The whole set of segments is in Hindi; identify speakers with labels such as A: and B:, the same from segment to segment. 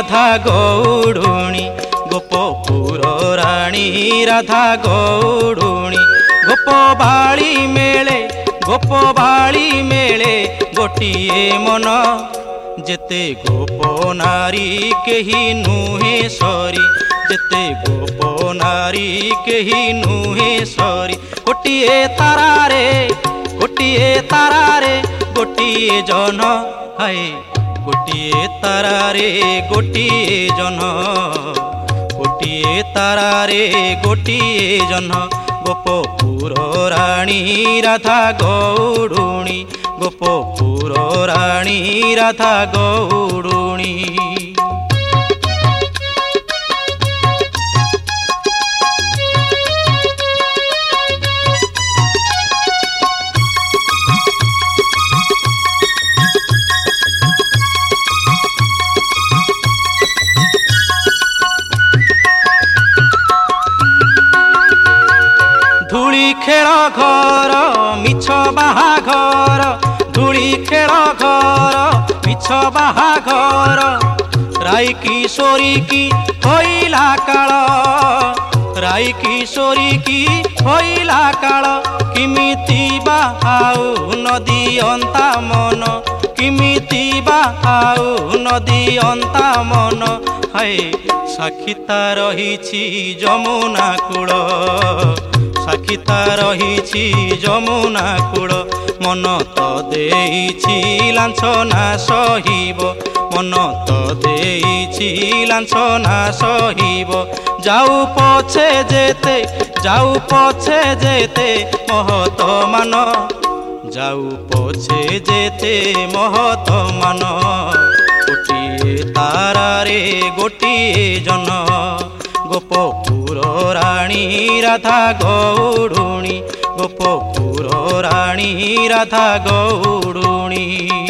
A: राधा गौडुणी गोपपुर राणी राधा गौडुणी गोपबाळी मेले गोटिए मन जेते गोप नारी केही नुहे सरी जेते गोप नारी केही नुहे सरी गोटिए तारारे गोटिए जन हाय गोटिए तारारे गोटिए जन गोटिए तारारे गोटिए जन गोपपुर राणी राधा गौडुणी गोपपुर राणी राधा गौडुणी धूली खेल घर मिछ बाहाघर धूली खेल घर मिछ बाहाघर राई किशोरी की होइला काल राई किशोरी की होइला काल किमिति बाहाउ नदी अंता मन किमिति बाहाउ नदी अंता मन हाय साक्षीता रहिछि जमुना कूल साक्षीता रहिछि जमुना कूल मन तो देइछि लांछना सहिब मन तो देइछि लांछना सहिब जाऊ पछे जेते महत मान जाऊ पछे जेते महत मान गोटिए तारारे गोटिए जन गोपपुर राणी राधा गौडुणी गोपपुर राणी राधा गौडुणी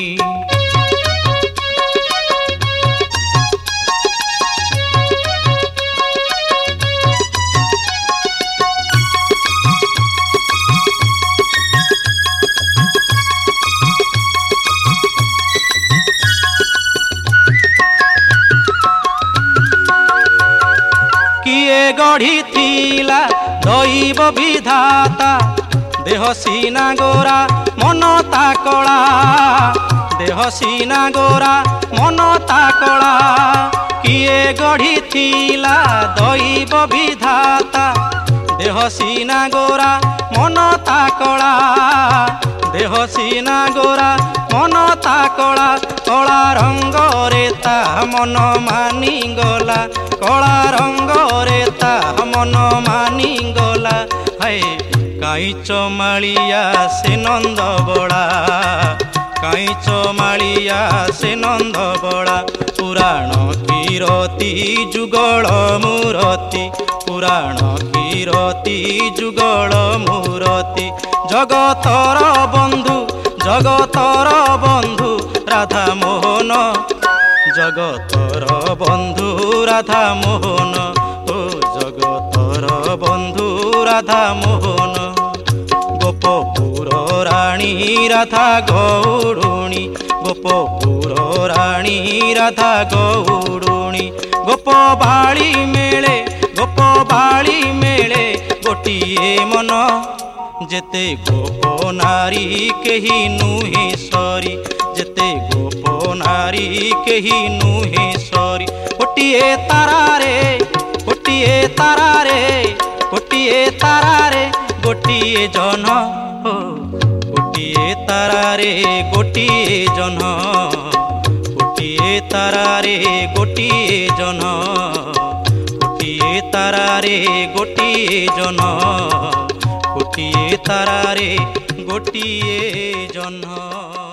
A: किए गढ़ी थिला दैव विधाता देह सीना गोरा मनता कला देह सीना गोरा मनता कला किए गढ़ी थिला दैव विधाता देह सीना गोरा मनता कला देह सीना गोरा मनता कला कला रंग रे ता मन मानी गला कला रंग रे ता मन मानी गला हाय काईच मालिया से नंद बड़ा काईच मालिया से नंद बड़ा पुराण कीरती जुगल मूरति पुराण कीरती जुगल मूरति जगतर बंधु राधा मोहन जगतर बंधु राधा मोहन ओ जगतर बंधु राधा मोहन गोपपुर राणी राधा गौडुणी गोपपुर राणी राधा गौडुणी गोपबाळी मेले गोटिए मन जेते गोप नारी केही नुहे सरी जेते गोप नारी केही नुहे सरी गोटिए तारारे गोटिए गोटिए जन गोटिए तारारे गोटिए जन गोटिए तारारे गोटिए जन गोटिए तारारे गोटिए जन गोटिए तारारे गोटिए जन।